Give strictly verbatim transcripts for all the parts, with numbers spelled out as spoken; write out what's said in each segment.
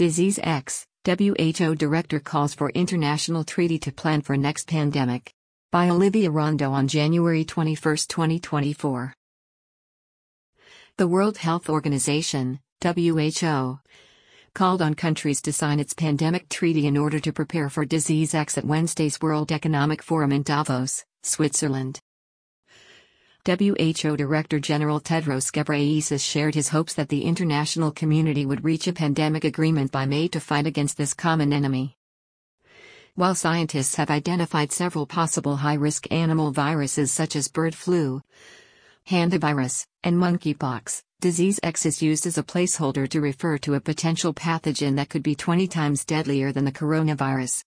Disease X, W H O Director calls for international treaty to plan for next pandemic. By Olivia Rondo on January twenty-first, twenty twenty-four. The World Health Organization, W H O, called on countries to sign its pandemic treaty in order to prepare for Disease X at Wednesday's World Economic Forum in Davos, Switzerland. W H O Director General Tedros Ghebreyesus shared his hopes that the international community would reach a pandemic agreement by May to fight against this common enemy. While scientists have identified several possible high-risk animal viruses such as bird flu, hantavirus, and monkeypox, Disease X is used as a placeholder to refer to a potential pathogen that could be twenty times deadlier than the coronavirus.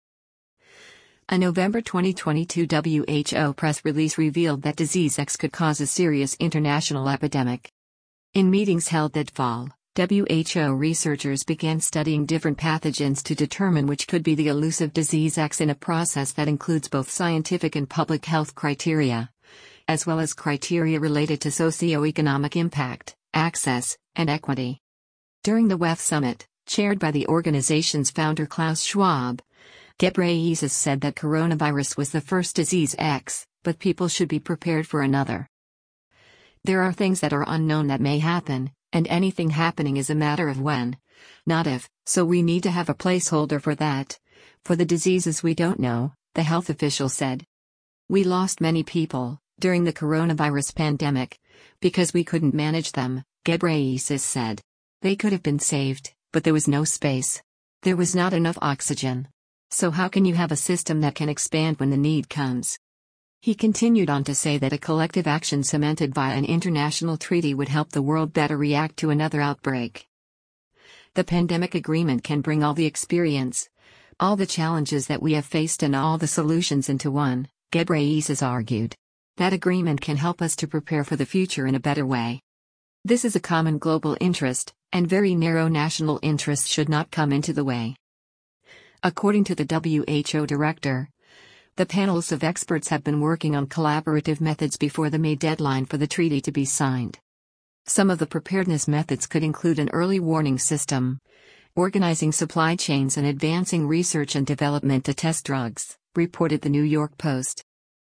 A November twenty twenty-two W H O press release revealed that Disease X could cause a serious international epidemic. In meetings held that fall, W H O researchers began studying different pathogens to determine which could be the elusive Disease X in a process that includes both scientific and public health criteria, as well as criteria related to socio-economic impact, access, and equity. During the W E F summit, chaired by the organization's founder Klaus Schwab, Ghebreyesus said that coronavirus was the first Disease X, but people should be prepared for another. There are things that are unknown that may happen, and anything happening is a matter of when, not if, so we need to have a placeholder for that. For the diseases we don't know, the health official said. We lost many people during the coronavirus pandemic because we couldn't manage them, Ghebreyesus said. They could have been saved, but there was no space. There was not enough oxygen. So how can you have a system that can expand when the need comes? He continued on to say that a collective action cemented via an international treaty would help the world better react to another outbreak. The pandemic agreement can bring all the experience, all the challenges that we have faced and all the solutions into one, Ghebreyesus argued. That agreement can help us to prepare for the future in a better way. This is a common global interest, and very narrow national interests should not come into the way. According to the W H O director, the panels of experts have been working on collaborative methods before the May deadline for the treaty to be signed. Some of the preparedness methods could include an early warning system, organizing supply chains and advancing research and development to test drugs, reported the New York Post.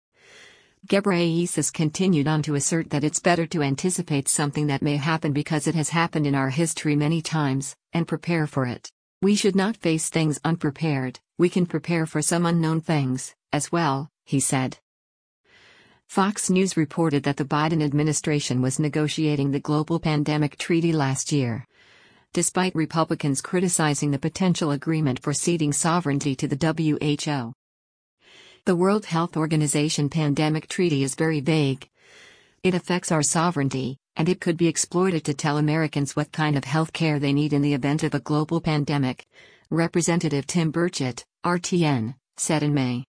Ghebreyesus continued on to assert that it's better to anticipate something that may happen because it has happened in our history many times, and prepare for it. We should not face things unprepared, we can prepare for some unknown things, as well, he said. Fox News reported that the Biden administration was negotiating the global pandemic treaty last year, despite Republicans criticizing the potential agreement for ceding sovereignty to the W H O. The World Health Organization pandemic treaty is very vague. It affects our sovereignty, and it could be exploited to tell Americans what kind of health care they need in the event of a global pandemic, Representative Tim Burchett, R T N, said in May.